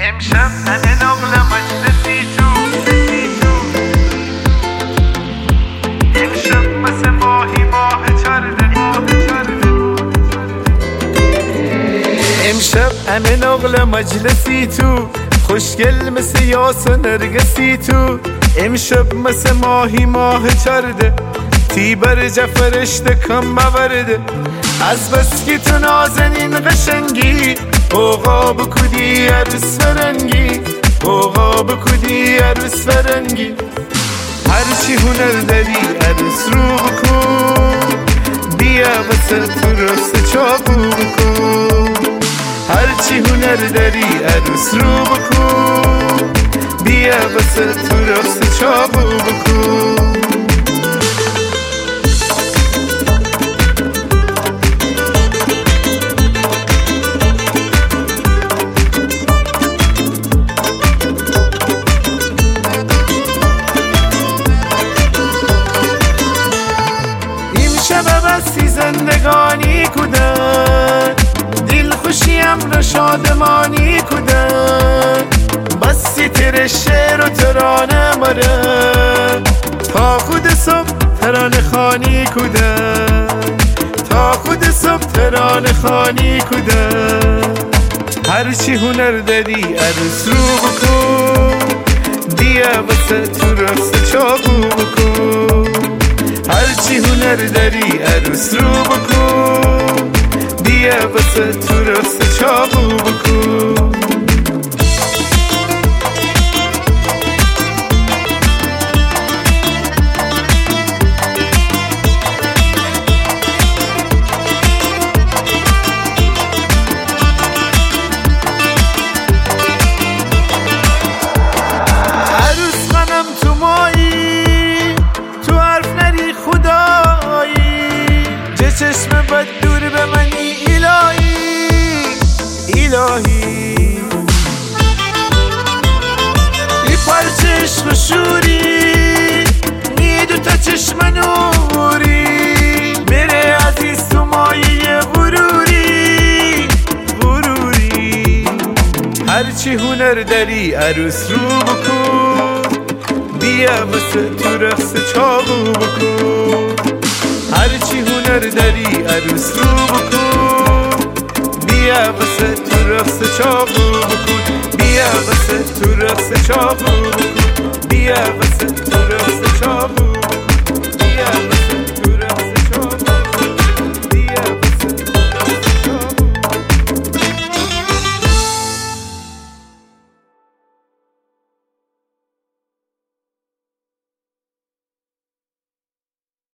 امشب همه نقل مجلسی تو امشب مثل ماهی ماه چرده امشب همه نقل مجلسی تو خوشگل مثل یاس و نرگسی تو امشب مثل ماهی ماه چرده تیبر جفرشت کم مورده از بس که تو نازنین قشنگی اوقا بکودی عروس فرنگی اوقا بکودی عروس فرنگی هرچی هنر داری عروس رو بکن بیا واسه تو راست چاقو بکن هرچی هنر داری عروس رو بکن بیا واسه تو راست چاقو بکن بستی زندگانی کودن دل خوشیم را شادمانی کودن بستی تر شعر و ترانه مره تا خود صبح ترانه خانی کودن تا خود صبح ترانه خانی کودن هرچی هنر داری عروس رو بکن بیا واسه تو راست چاقو بکن هرچی هنر داری عروس رو بکن بیا واسه تو راست چاقو بکن عروس خانم تو مایی تو حرف نری خدایی چه چشم بد دور به منی الهی الهی ای پرچه عشق و شوری نی دوتا چشم نوری بره عزیز تو مایه غروری غروری هرچی هنر داری عروس رو بکن بیا واسه تو رقص چاقو بکن هرچی هنر داری عروس رو بکن بیا واسه تو رقص چاقو بکن بیا واسه تو رقص چاقو